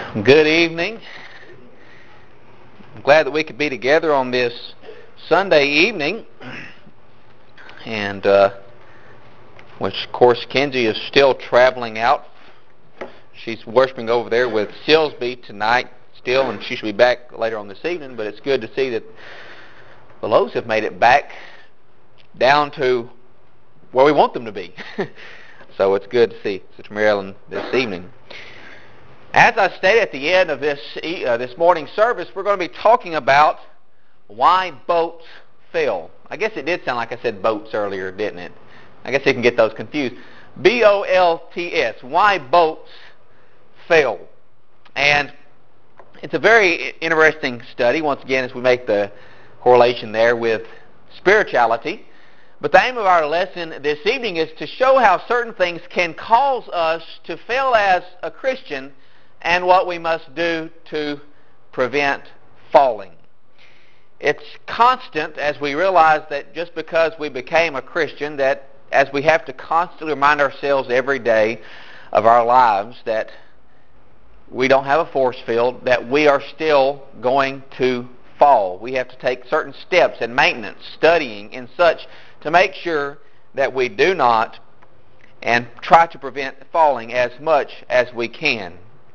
Good evening. I'm glad that we could be together on this Sunday evening, and which, of course, Kenzie is still traveling out. She's worshiping over there with Silsby tonight still, and she should be back later on this evening, but it's good to see that the Lowe's have made it back down to where we want them to be. So it's good to see Sister Mary Ellen this evening. As I stated at the end of this morning's service, we're going to be talking about why boats fail. I guess it did sound like I said boats earlier, didn't it? I guess you can get those confused. B-O-L-T-S, why boats fail. And it's a very interesting study, once again, as we make the correlation there with spirituality. But the aim of our lesson this evening is to show how certain things can cause us to fail as a Christian and what we must do to prevent falling. It's constant as we realize that just because we became a Christian, that as we have to constantly remind ourselves every day of our lives that we don't have a force field, that we are still going to fall. We have to take certain steps in maintenance, studying, and such to make sure that we do not and try to prevent falling as much as we can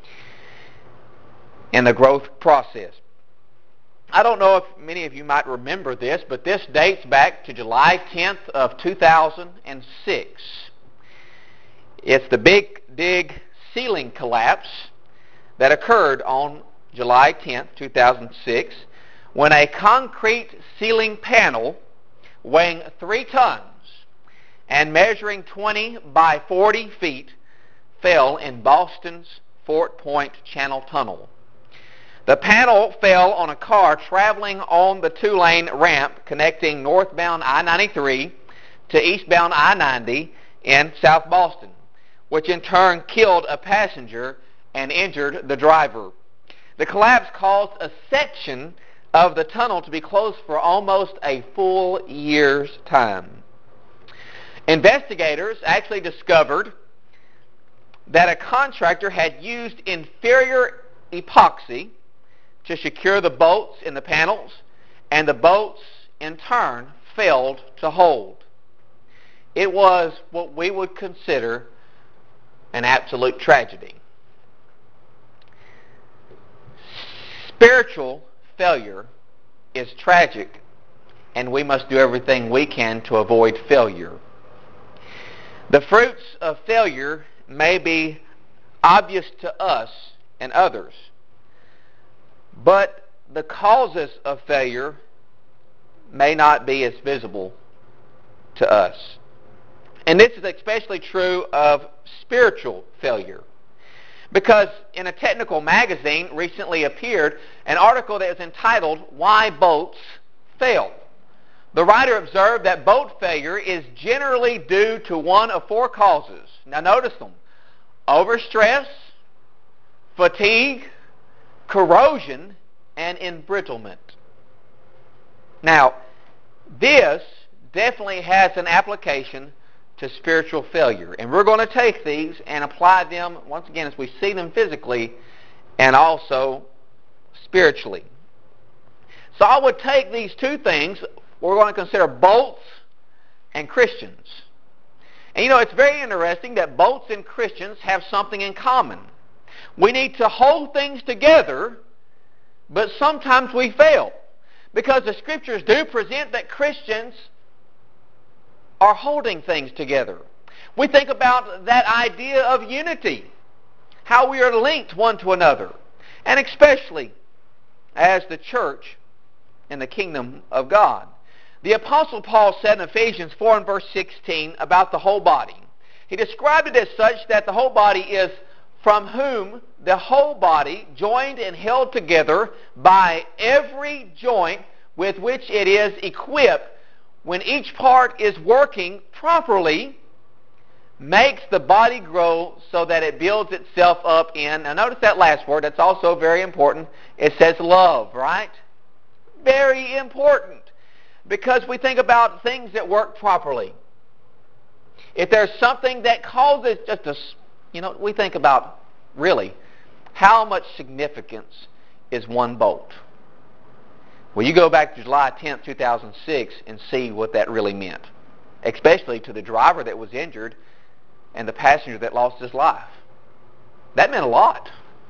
in the growth process. I don't know if many of you might remember this, but this dates back to July 10th of 2006. It's the Big Dig ceiling collapse that occurred on July 10th, 2006, when a concrete ceiling panel weighing 3 tons and measuring 20 by 40 feet fell in Boston's Fort Point Channel Tunnel. The panel fell on a car traveling on the 2-lane ramp connecting northbound I-93 to eastbound I-90 in South Boston, which in turn killed a passenger and injured the driver. The collapse caused a section of the tunnel to be closed for almost a full year's time. Investigators actually discovered that a contractor had used inferior epoxy to secure the bolts in the panels, and the bolts in turn failed to hold. It was what we would consider an absolute tragedy. Spiritual failure is tragic, and we must do everything we can to avoid failure. The fruits of failure may be obvious to us and others, but the causes of failure may not be as visible to us. And this is especially true of spiritual failure, because in a technical magazine recently appeared an article that was entitled, "Why Boats Fail." The writer observed that boat failure is generally due to one of 4 causes. Now notice them: overstress, fatigue, corrosion, and embrittlement. Now, this definitely has an application to spiritual failure, and we're going to take these and apply them once again as we see them physically and also spiritually. So I would take these 2 things. We're going to consider boats and Christians. And it's very interesting that boats and Christians have something in common. We need to hold things together, but sometimes we fail, because the Scriptures do present that Christians are holding things together. We think about that idea of unity, how we are linked one to another, and especially as the church in the kingdom of God. The Apostle Paul said in Ephesians 4 and verse 16 about the whole body. He described it as such that the whole body is from whom the whole body, joined and held together by every joint with which it is equipped, when each part is working properly, makes the body grow so that it builds itself up in, now notice that last word, that's also very important. It says love, right? Very important, because we think about things that work properly. If there's something that causes just a, we think about really How much significance is one bolt? Well, you go back to July 10th, 2006 and see what that really meant, especially to the driver that was injured and the passenger that lost his life. That meant a lot.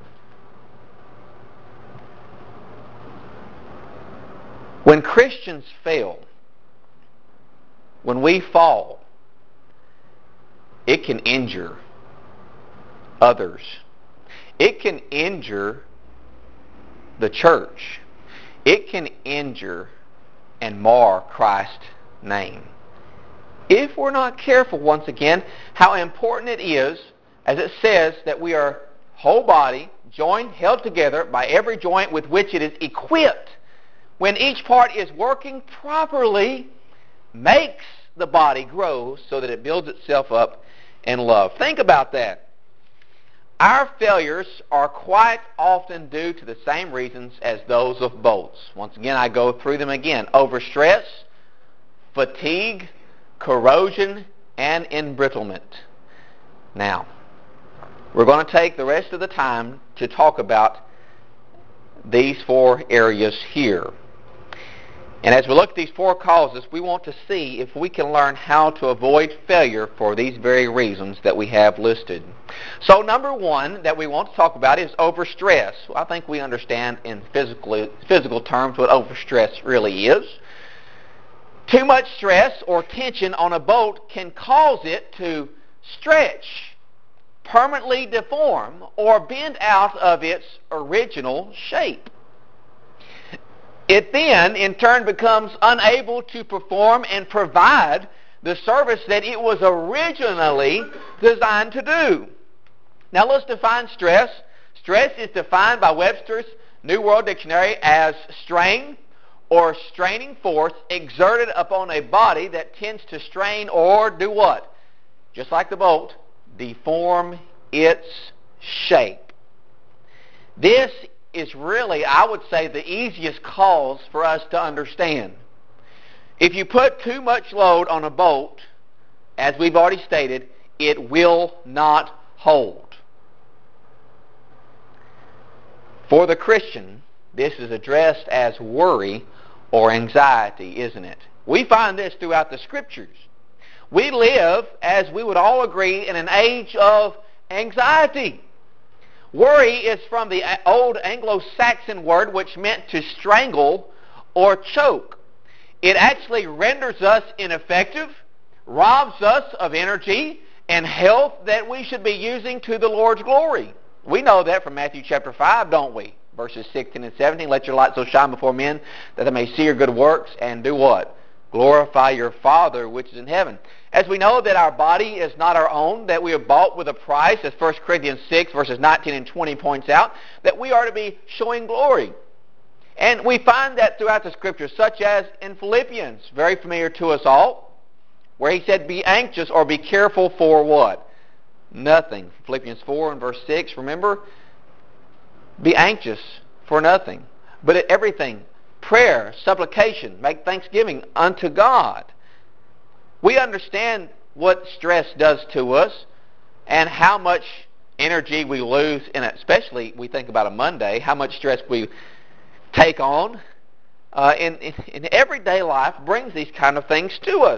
When Christians fail, when we fall, it can injure others. It can injure the church. It can injure and mar Christ's name. If we're not careful, once again, how important it is, as it says, that we are whole body, joined, held together by every joint with which it is equipped. When each part is working properly, makes the body grow so that it builds itself up in love. Think about that. Our failures are quite often due to the same reasons as those of bolts. Once again, I go through them again. Overstress, fatigue, corrosion, and embrittlement. Now, we're going to take the rest of the time to talk about these four areas here. And as we look at these four causes, we want to see if we can learn how to avoid failure for these very reasons that we have listed. So number one that we want to talk about is overstress. I think we understand in physical terms what overstress really is. Too much stress or tension on a bolt can cause it to stretch, permanently deform, or bend out of its original shape. It then, in turn, becomes unable to perform and provide the service that it was originally designed to do. Now let's define stress. Stress is defined by Webster's New World Dictionary as strain or straining force exerted upon a body that tends to strain or do what? Just like the bolt, deform its shape. This is really, I would say, the easiest cause for us to understand. If you put too much load on a bolt, as we've already stated, it will not hold. For the Christian, this is addressed as worry or anxiety, isn't it? We find this throughout the Scriptures. We live, as we would all agree, in an age of anxiety. Worry is from the old Anglo-Saxon word which meant to strangle or choke. It actually renders us ineffective, robs us of energy and health that we should be using to the Lord's glory. We know that from Matthew chapter 5, don't we? Verses 16 and 17, let your light so shine before men that they may see your good works and do what? Glorify your Father which is in heaven. As we know that our body is not our own, that we are bought with a price, as 1 Corinthians 6 verses 19 and 20 points out, that we are to be showing glory. And we find that throughout the Scriptures, such as in Philippians, very familiar to us all, where he said, be anxious or be careful for what? Nothing. Philippians 4 and verse 6, remember? Be anxious for nothing, but everything, prayer, supplication, make thanksgiving unto God. We understand what stress does to us and how much energy we lose in it, especially we think about a Monday, how much stress we take on in everyday life brings these kind of things to us.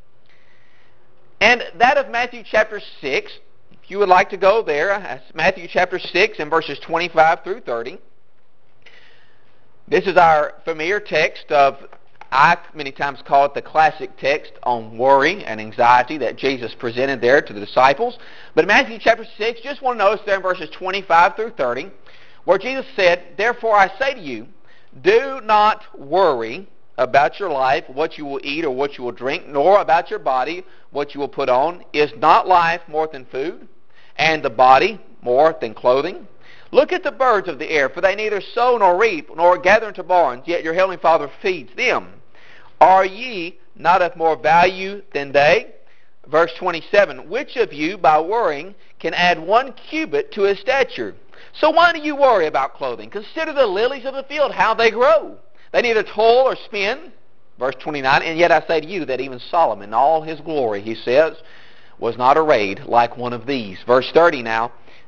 And that of Matthew chapter 6, if you would like to go there, Matthew chapter 6 and verses 25 through 30. This is our familiar text of, I many times call it the classic text on worry and anxiety that Jesus presented there to the disciples. But in Matthew chapter 6, just want to notice there in verses 25 through 30, where Jesus said, therefore I say to you, do not worry about your life, what you will eat or what you will drink, nor about your body, what you will put on. Is not life more than food, and the body more than clothing? Look at the birds of the air, for they neither sow nor reap, nor gather into barns, yet your heavenly Father feeds them. Are ye not of more value than they? Verse 27, which of you, by worrying, can add 1 cubit to his stature? So why do you worry about clothing? Consider the lilies of the field, how they grow. They neither toil or spin. Verse 29, and yet I say to you that even Solomon, in all his glory, he says, was not arrayed like one of these. Verse 30 now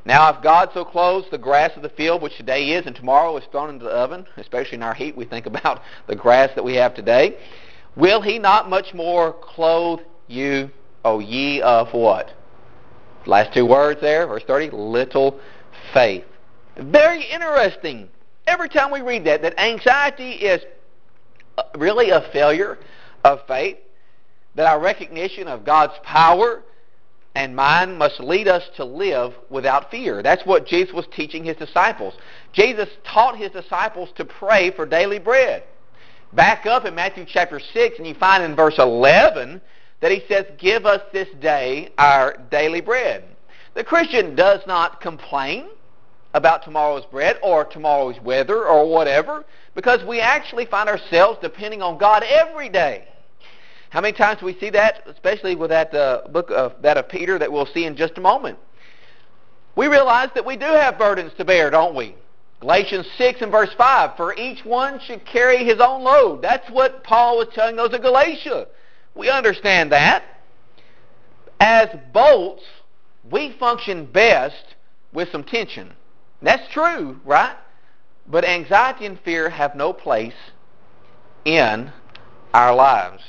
Now if God so clothes the grass of the field, which today is and tomorrow is thrown into the oven, especially in our heat, we think about the grass that we have today, will he not much more clothe you, O ye of what? Last two words there, verse 30, little faith. Very interesting. Every time we read that anxiety is really a failure of faith, that our recognition of God's power and mind must lead us to live without fear. That's what Jesus was teaching his disciples. Jesus taught his disciples to pray for daily bread. Back up in Matthew chapter 6, and you find in verse 11 that he says, give us this day our daily bread. The Christian does not complain about tomorrow's bread or tomorrow's weather or whatever, because we actually find ourselves depending on God every day. How many times do we see that, especially with that book of Peter that we'll see in just a moment? We realize that we do have burdens to bear, don't we? Galatians 6 and verse 5, for each one should carry his own load. That's what Paul was telling those of Galatia. We understand that. As bolts, we function best with some tension. That's true, right? But anxiety and fear have no place in our lives.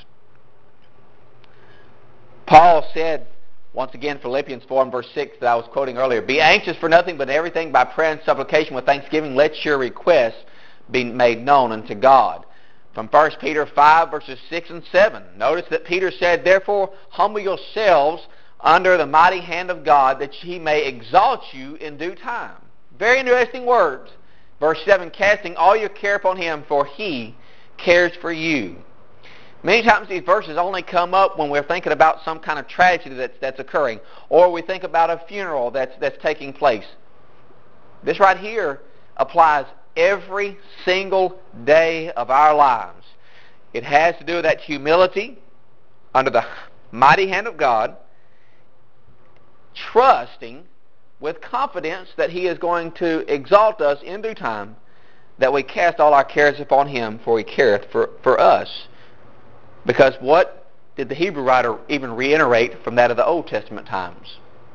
Paul said, once again, Philippians 4 and verse 6 that I was quoting earlier, be anxious for nothing but everything by prayer and supplication with thanksgiving, let your requests be made known unto God. From 1 Peter 5 verses 6 and 7, notice that Peter said, therefore humble yourselves under the mighty hand of God, that he may exalt you in due time. Very interesting words. Verse 7, casting all your care upon him, for he cares for you. Many times these verses only come up when we're thinking about some kind of tragedy that's occurring, or we think about a funeral that's taking place. This right here applies every single day of our lives. It has to do with that humility under the mighty hand of God, trusting with confidence that he is going to exalt us in due time, that we cast all our cares upon him, for he careth for us. Because what did the Hebrew writer even reiterate from that of the Old Testament times?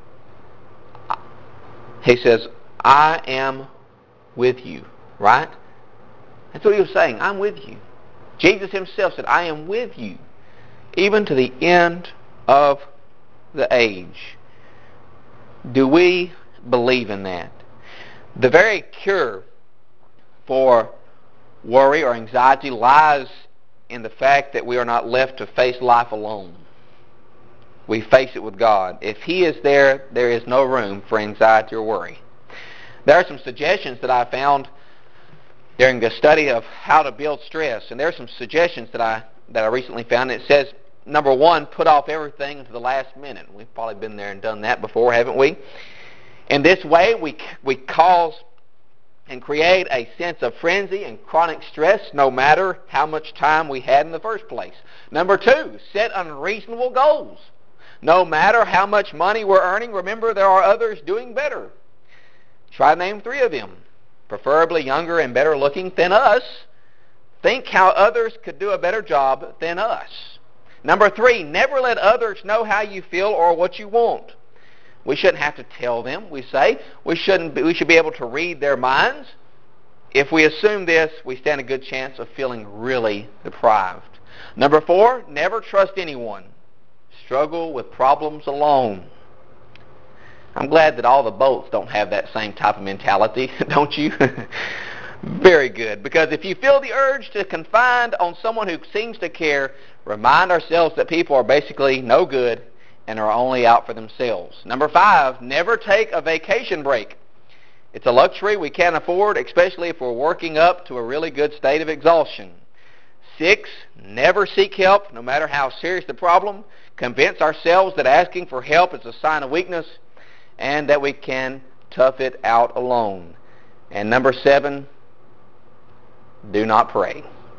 He says, I am with you, right? That's what he was saying, I'm with you. Jesus himself said, I am with you, even to the end of the age. Do we believe in that? The very cure for worry or anxiety lies in the fact that we are not left to face life alone. We face it with God. If he is there, there is no room for anxiety or worry. There are some suggestions that I found during the study of how to build stress, and there are some suggestions that I recently found. It says, number one, put off everything until the last minute. We've probably been there and done that before, haven't we? In this way, we cause and create a sense of frenzy and chronic stress no matter how much time we had in the first place. Number two, set unreasonable goals. No matter how much money we're earning, remember there are others doing better. Try to name three of them, preferably younger and better looking than us. Think how others could do a better job than us. Number three, never let others know how you feel or what you want. We shouldn't have to tell them, we say. We should be able to read their minds. If we assume this, we stand a good chance of feeling really deprived. Number four, never trust anyone. Struggle with problems alone. I'm glad that all the bolts don't have that same type of mentality, don't you? Very good. Because if you feel the urge to confide on someone who seems to care, remind ourselves that people are basically no good and are only out for themselves. Number five, never take a vacation break. It's a luxury we can't afford, especially if we're working up to a really good state of exhaustion. 6, never seek help, no matter how serious the problem. Convince ourselves that asking for help is a sign of weakness and that we can tough it out alone. And number 7, do not pray.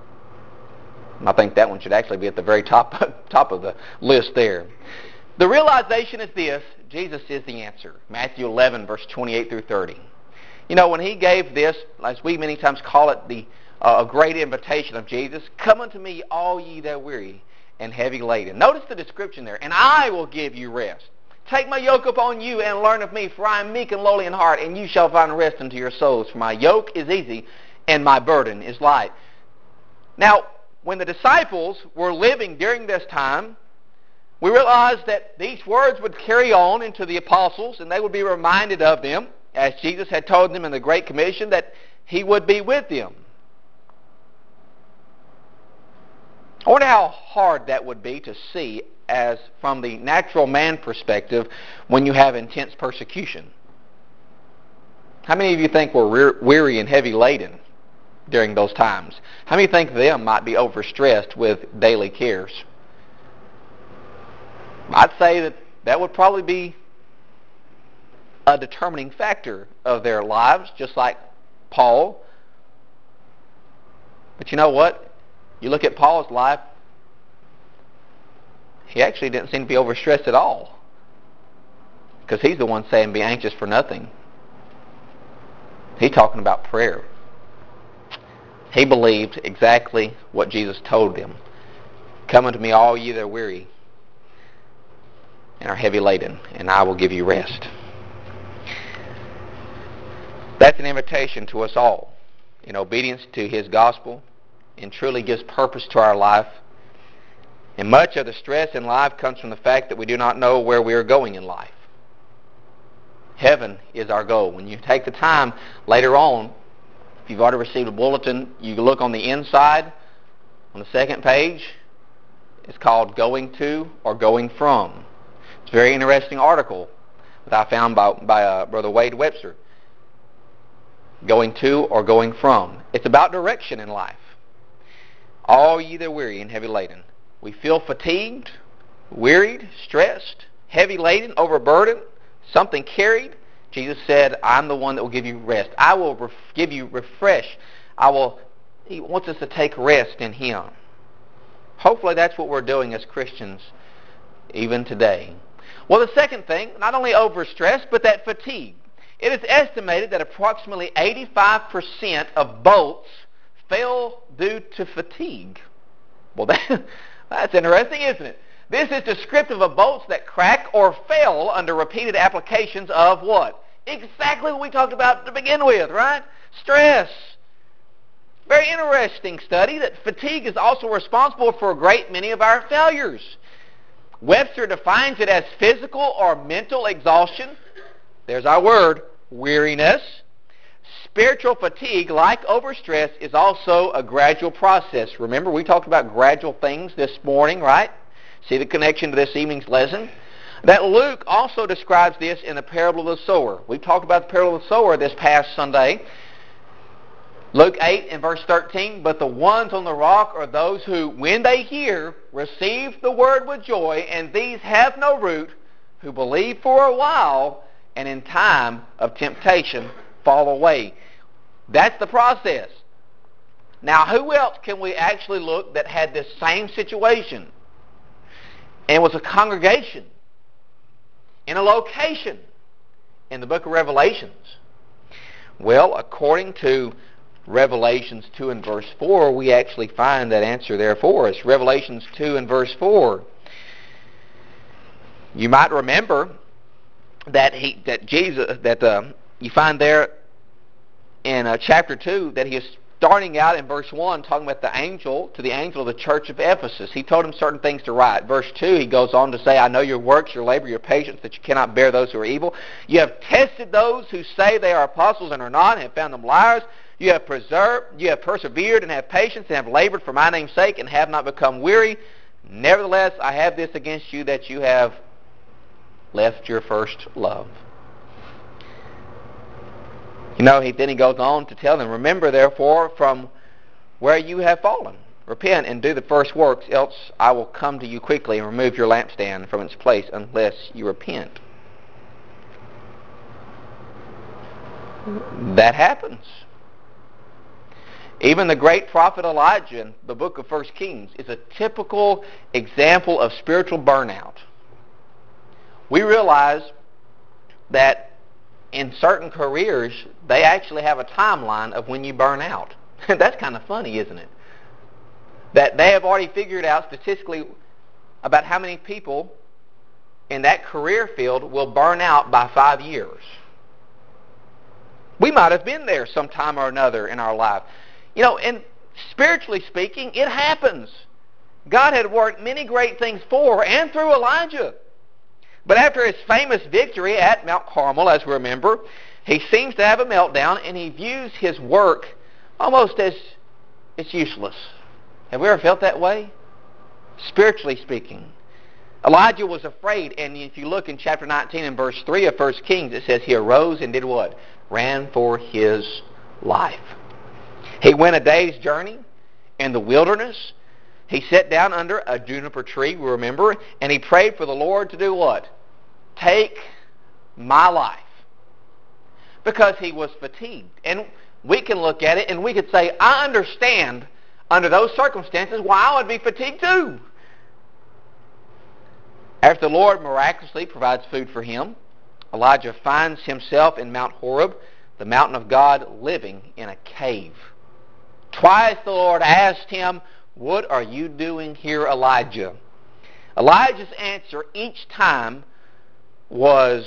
I think that one should actually be at the very top of the list there. The realization is this: Jesus is the answer. Matthew 11, verse 28 through 30. You know, when he gave this, as we many times call it, a great invitation of Jesus, come unto me, all ye that are weary and heavy laden. Notice the description there, and I will give you rest. Take my yoke upon you and learn of me, for I am meek and lowly in heart, and you shall find rest unto your souls. For my yoke is easy and my burden is light. Now, when the disciples were living during this time, we realized that these words would carry on into the apostles, and they would be reminded of them, as Jesus had told them in the Great Commission, that he would be with them. I wonder how hard that would be to see as from the natural man perspective when you have intense persecution. How many of you think were weary and heavy laden during those times? How many think them might be overstressed with daily cares? I'd say that that would probably be a determining factor of their lives, just like Paul. But you know what? You look at Paul's life, he actually didn't seem to be overstressed at all. Because he's the one saying, be anxious for nothing. He's talking about prayer. He believed exactly what Jesus told them. Come unto me all ye that are weary and are heavy laden, and I will give you rest. That's an invitation to us all in obedience to his gospel, and truly gives purpose to our life. And much of the stress in life comes from the fact that we do not know where we are going in life. Heaven is our goal. When you take the time later on, if you've already received a bulletin, you look on the inside, on the second page, it's called Going To or Going From. It's a very interesting article that I found by Brother Wade Webster. Going to or going from. It's about direction in life. All ye that are weary and heavy laden. We feel fatigued, wearied, stressed, heavy laden, overburdened, something carried. Jesus said, I'm the one that will give you rest. I will give you refresh. He wants us to take rest in him. Hopefully that's what we're doing as Christians even today. Well, the second thing, not only overstress, but that fatigue. It is estimated that approximately 85% of boats fail due to fatigue. Well, that's interesting, isn't it? This is descriptive of boats that crack or fail under repeated applications of what? Exactly what we talked about to begin with, right? Stress. Very interesting study that fatigue is also responsible for a great many of our failures. Webster defines it as physical or mental exhaustion. There's our word, weariness. Spiritual fatigue, like overstress, is also a gradual process. Remember, we talked about gradual things this morning, right? See the connection to this evening's lesson? That Luke also describes this in the parable of the sower. We talked about the parable of the sower this past Sunday. Luke 8 and verse 13, but the ones on the rock are those who, when they hear, receive the word with joy, and these have no root, who believe for a while, and in time of temptation fall away. That's the process. Now, who else can we actually look that had this same situation? And it was a congregation in a location in the book of Revelations. Well, according to Revelations 2 and verse 4, we actually find that answer there for us. Revelations 2 and verse 4. You might remember that you find there in chapter 2 that he is starting out in verse 1 talking about the angel of the church of Ephesus. He told him certain things to write. Verse 2, he goes on to say, I know your works, your labor, your patience, that you cannot bear those who are evil. You have tested those who say they are apostles and are not, and have found them liars. You have persevered and have patience and have labored for my name's sake and have not become weary. Nevertheless, I have this against you, that you have left your first love. Then he goes on to tell them, remember therefore from where you have fallen. Repent and do the first works, else I will come to you quickly and remove your lampstand from its place unless you repent. That happens. Even the great prophet Elijah in the book of 1 Kings is a typical example of spiritual burnout. We realize that in certain careers, they actually have a timeline of when you burn out. That's kind of funny, isn't it? That they have already figured out statistically about how many people in that career field will burn out by 5 years. We might have been there sometime or another in our life. And spiritually speaking, it happens. God had worked many great things for and through Elijah. But after his famous victory at Mount Carmel, as we remember, he seems to have a meltdown and he views his work almost as it's useless. Have we ever felt that way? Spiritually speaking. Elijah was afraid, and if you look in chapter 19 and verse 3 of 1 Kings, it says he arose and did what? Ran for his life. He went a day's journey in the wilderness. He sat down under a juniper tree, we remember, and he prayed for the Lord to do what? Take my life. Because he was fatigued. And we can look at it and we could say, I understand under those circumstances why I would be fatigued too. After the Lord miraculously provides food for him, Elijah finds himself in Mount Horeb, the mountain of God, living in a cave. Twice the Lord asked him, what are you doing here, Elijah? Elijah's answer each time was,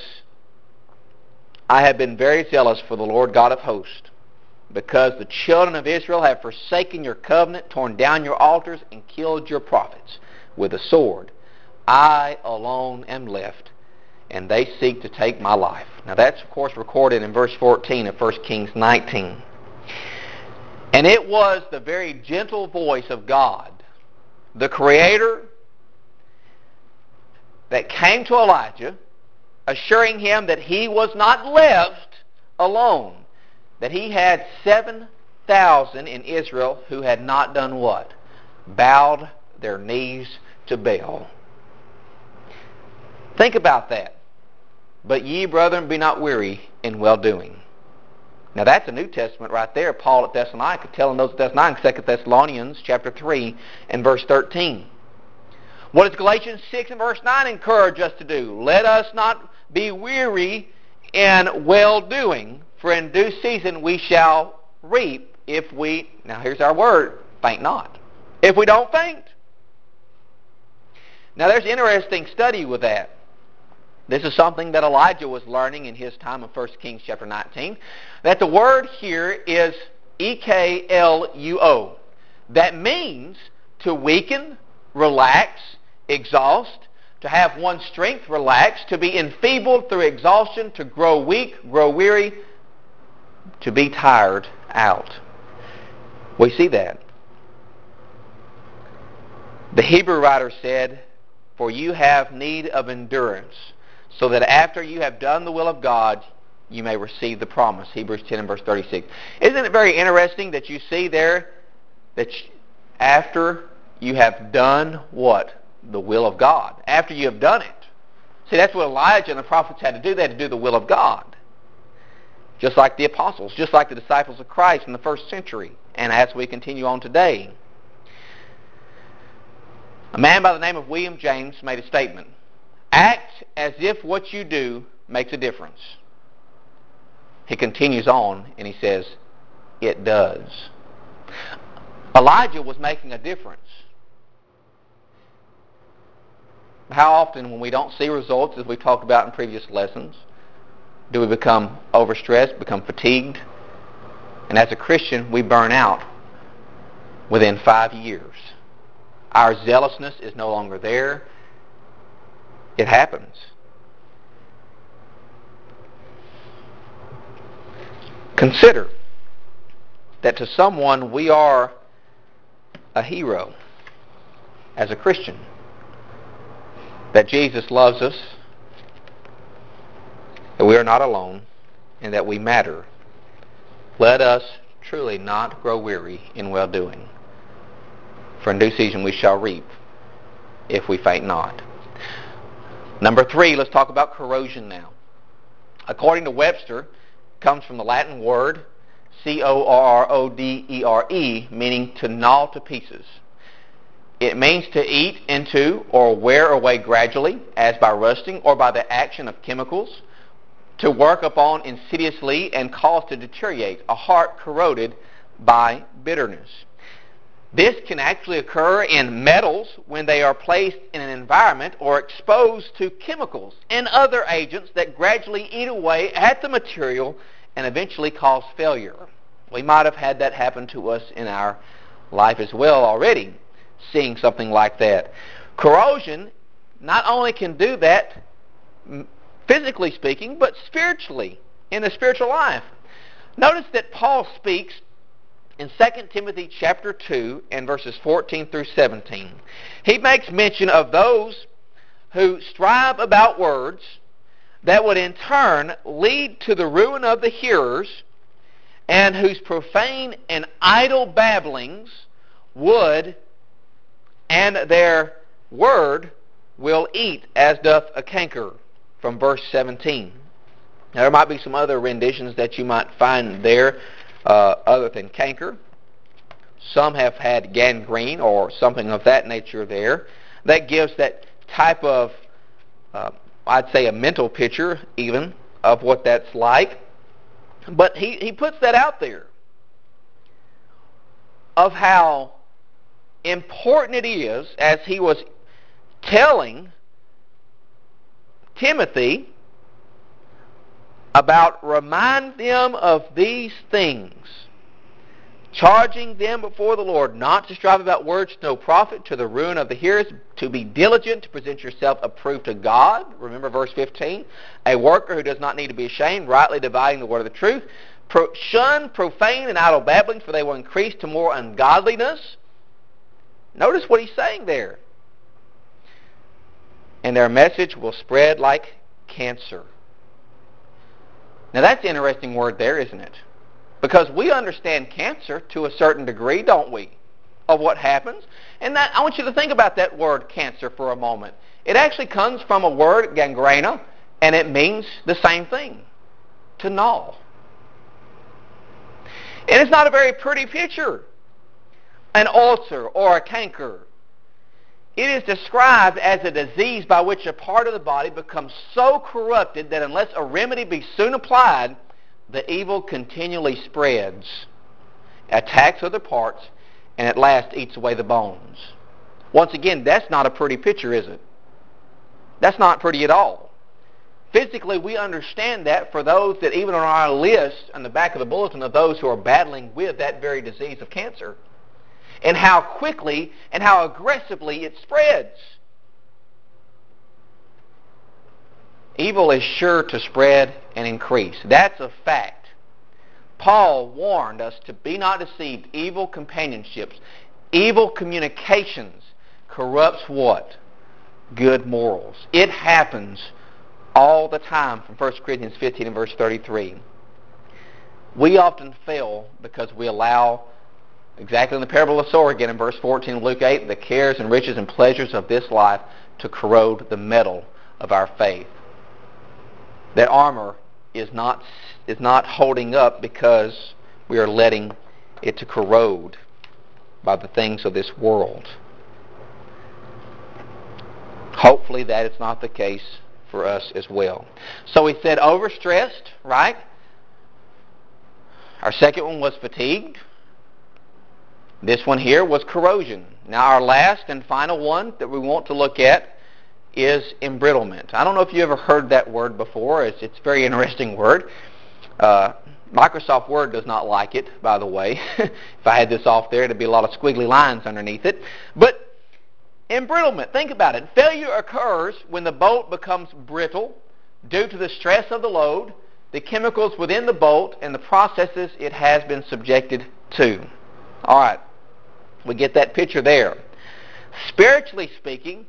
I have been very zealous for the Lord God of hosts, because the children of Israel have forsaken your covenant, torn down your altars, and killed your prophets with a sword. I alone am left, and they seek to take my life. Now that's, of course, recorded in verse 14 of 1 Kings 19. And it was the very gentle voice of God, the Creator, that came to Elijah, assuring him that he was not left alone, that he had 7,000 in Israel who had not done what? Bowed their knees to Baal. Think about that. But ye, brethren, be not weary in well-doing. Now that's a New Testament right there. Paul at Thessalonica telling those at Thessalonica, 2 Thessalonians chapter 3 and verse 13. What does Galatians 6 and verse 9 encourage us to do? Let us not be weary in well-doing, for in due season we shall reap if we, now here's our word, faint not. If we don't faint. Now there's an interesting study with that. This is something that Elijah was learning in his time of 1 Kings chapter 19, that the word here is ekluo. That means to weaken, relax, exhaust, to have one's strength relaxed, to be enfeebled through exhaustion, to grow weak, grow weary, to be tired out. We see that. The Hebrew writer said, for you have need of endurance, so that after you have done the will of God, you may receive the promise. Hebrews 10 and verse 36. Isn't it very interesting that you see there that after you have done what? The will of God. After you have done it. See, that's what Elijah and the prophets had to do. They had to do the will of God. Just like the apostles, just like the disciples of Christ in the first century, and as we continue on today. A man by the name of William James made a statement. Act as if what you do makes a difference. He continues on and he says, it does. Elijah was making a difference. How often when we don't see results, as we've talked about in previous lessons, do we become overstressed, become fatigued? And as a Christian, we burn out within 5 years. Our zealousness is no longer there. It happens. Consider that to someone we are a hero as a Christian. That Jesus loves us, that we are not alone, and that we matter. Let us truly not grow weary in well-doing. For in due season we shall reap if we faint not. Number 3, let's talk about corrosion now. According to Webster, it comes from the Latin word corrodere, meaning to gnaw to pieces. It means to eat into or wear away gradually, as by rusting or by the action of chemicals, to work upon insidiously and cause to deteriorate, a heart corroded by bitterness. This can actually occur in metals when they are placed in an environment or exposed to chemicals and other agents that gradually eat away at the material and eventually cause failure. We might have had that happen to us in our life as well already, seeing something like that. Corrosion not only can do that physically speaking, but spiritually, in the spiritual life. Notice that Paul speaks in 2 Timothy chapter 2 and verses 14 through 17. He makes mention of those who strive about words that would in turn lead to the ruin of the hearers, and whose profane and idle babblings would, and their word will eat as doth a canker, from verse 17. Now, there might be some other renditions that you might find there other than canker. Some have had gangrene or something of that nature there. That gives that type of, I'd say a mental picture even, of what that's like. But he puts that out there of how important it is, as he was telling Timothy about, remind them of these things, charging them before the Lord not to strive about words to no profit, to the ruin of the hearers, to be diligent to present yourself approved to God. Remember verse 15, a worker who does not need to be ashamed, rightly dividing the word of the truth. Shun profane and idle babblings, for they will increase to more ungodliness. Notice what he's saying there. And their message will spread like cancer. Now that's an interesting word there, isn't it? Because we understand cancer to a certain degree, don't we, of what happens. And that, I want you to think about that word cancer for a moment. It actually comes from a word, gangrena, and it means the same thing, to gnaw. And it's not a very pretty picture, an ulcer or a canker. It is described as a disease by which a part of the body becomes so corrupted that unless a remedy be soon applied, the evil continually spreads, attacks other parts, and at last eats away the bones. Once again, that's not a pretty picture, is it? That's not pretty at all. Physically, we understand that for those that even on our list on the back of the bulletin of those who are battling with that very disease of cancer, and how quickly and how aggressively it spreads. Evil is sure to spread and increase. That's a fact. Paul warned us to be not deceived. Evil companionships, evil communications corrupts what? Good morals. It happens all the time from 1 Corinthians 15 and verse 33. We often fail because we allow, exactly in the parable of the sower again in verse 14 of Luke 8, the cares and riches and pleasures of this life to corrode the metal of our faith. That armor is not holding up because we are letting it to corrode by the things of this world. Hopefully that is not the case for us as well. So we said overstressed, right? Our second one was fatigued. This one here was corrosion. Now our last and final one that we want to look at is embrittlement. I don't know if you ever heard that word before. It's a very interesting word. Microsoft Word does not like it, by the way. If I had this off there, there'd be a lot of squiggly lines underneath it. But embrittlement, think about it. Failure occurs when the bolt becomes brittle due to the stress of the load, the chemicals within the bolt, and the processes it has been subjected to. All right. We get that picture there. Spiritually speaking,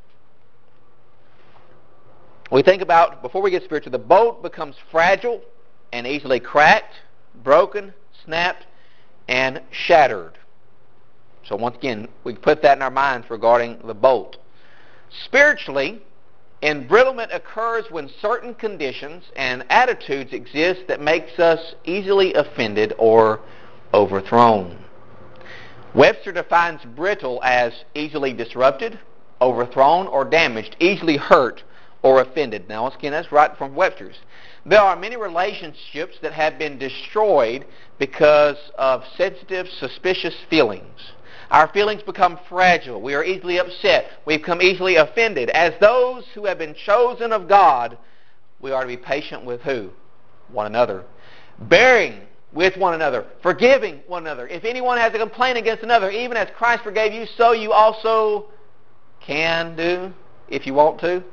we think about, before we get spiritual, the bolt becomes fragile and easily cracked, broken, snapped, and shattered. So once again, we put that in our minds regarding the bolt. Spiritually, embrittlement occurs when certain conditions and attitudes exist that makes us easily offended or overthrown. Webster defines brittle as easily disrupted, overthrown, or damaged, easily hurt or offended. Now, once again, that's right from Webster's. There are many relationships that have been destroyed because of sensitive, suspicious feelings. Our feelings become fragile. We are easily upset. We become easily offended. As those who have been chosen of God, we are to be patient with who? One another. Bearing with one another. Forgiving one another. If anyone has a complaint against another, even as Christ forgave you, so you also can do if you want to.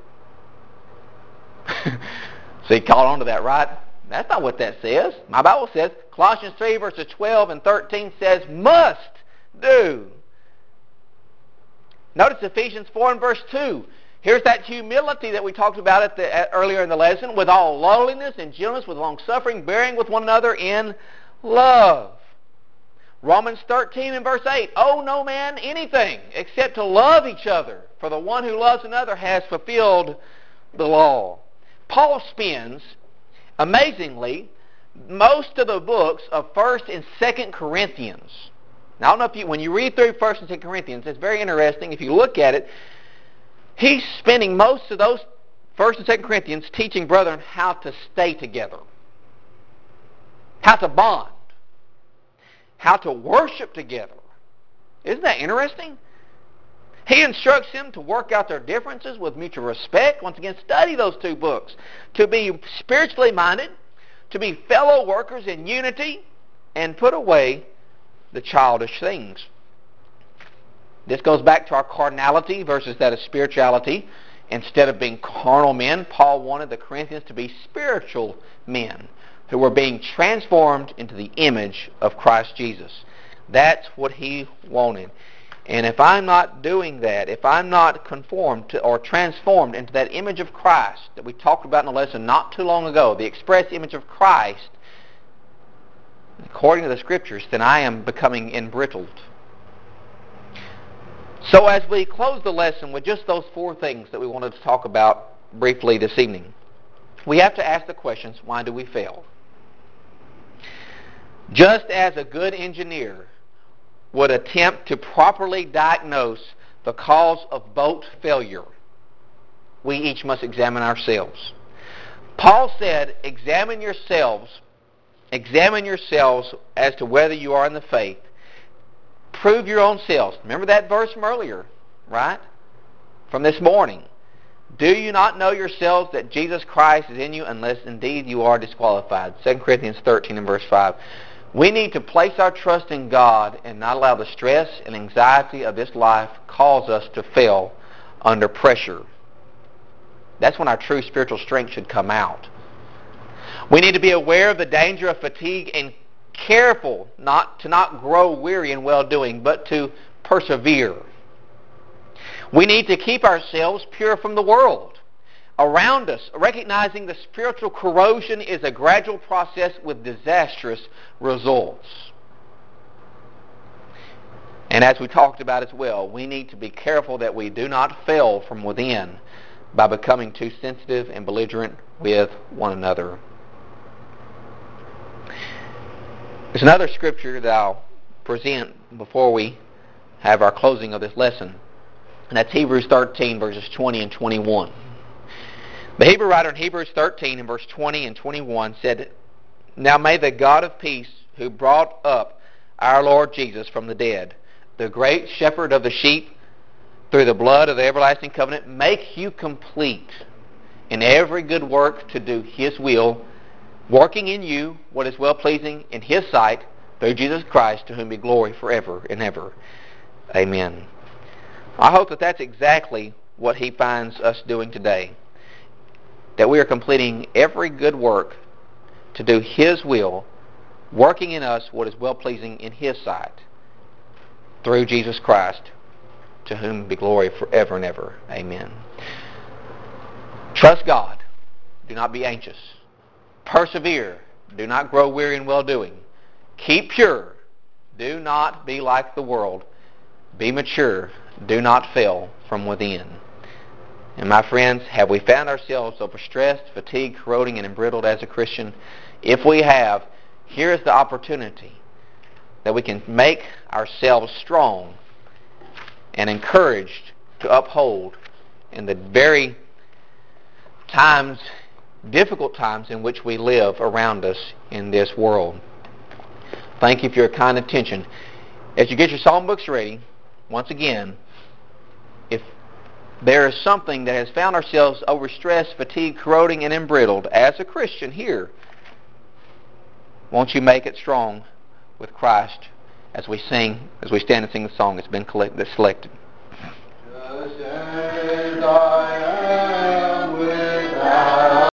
So you caught on to that, right? That's not what that says. My Bible says, Colossians 3 verses 12 and 13 says, must do. Notice Ephesians 4 and verse 2. Here's that humility that we talked about earlier in the lesson, with all lowliness and gentleness, with long-suffering, bearing with one another in love. Romans 13 and verse 8, owe no man anything except to love each other, for the one who loves another has fulfilled the law. Paul spends, amazingly, most of the books of 1st and 2nd Corinthians. Now, I don't know if when you read through 1st and 2nd Corinthians, it's very interesting. If you look at it, he's spending most of those 1st and 2nd Corinthians teaching brethren how to stay together, how to bond, how to worship together. Isn't that interesting? He instructs them to work out their differences with mutual respect. Once again, study those two books. To be spiritually minded, to be fellow workers in unity, and put away the childish things. This goes back to our carnality versus that of spirituality. Instead of being carnal men, Paul wanted the Corinthians to be spiritual men who were being transformed into the image of Christ Jesus. That's what he wanted. And if I'm not doing that, if I'm not conformed to or transformed into that image of Christ that we talked about in a lesson not too long ago, the express image of Christ, according to the Scriptures, then I am becoming embrittled. So as we close the lesson with just those four things that we wanted to talk about briefly this evening, we have to ask the questions, why do we fail? Just as a good engineer would attempt to properly diagnose the cause of boat failure, we each must examine ourselves. Paul said, examine yourselves as to whether you are in the faith. Prove your own selves. Remember that verse from earlier, right? From this morning. Do you not know yourselves that Jesus Christ is in you, unless indeed you are disqualified? 2 Corinthians 13 and verse 5. We need to place our trust in God and not allow the stress and anxiety of this life cause us to fail under pressure. That's when our true spiritual strength should come out. We need to be aware of the danger of fatigue and careful not to grow weary in well-doing, but to persevere. We need to keep ourselves pure from the world around us, recognizing the spiritual corrosion is a gradual process with disastrous results. And as we talked about as well, we need to be careful that we do not fail from within by becoming too sensitive and belligerent with one another. There's another scripture that I'll present before we have our closing of this lesson, and that's Hebrews 13, verses 20 and 21. The Hebrew writer in Hebrews 13 and verse 20 and 21 said, now may the God of peace, who brought up our Lord Jesus from the dead, the great shepherd of the sheep, through the blood of the everlasting covenant, make you complete in every good work to do his will, working in you what is well-pleasing in his sight, through Jesus Christ, to whom be glory forever and ever. Amen. I hope that that's exactly what he finds us doing today, that we are completing every good work to do his will, working in us what is well-pleasing in his sight, through Jesus Christ, to whom be glory forever and ever. Amen. Trust God. Do not be anxious. Persevere. Do not grow weary in well-doing. Keep pure. Do not be like the world. Be mature. Do not fail from within. And my friends, have we found ourselves overstressed, fatigued, corroding, and embrittled as a Christian? If we have, here is the opportunity that we can make ourselves strong and encouraged to uphold in the very difficult times in which we live around us in this world. Thank you for your kind attention. As you get your psalm books ready, once again, if there is something that has found ourselves overstressed, fatigued, corroding, and embrittled, as a Christian here, won't you make it strong with Christ as we stand and sing the song that's been selected.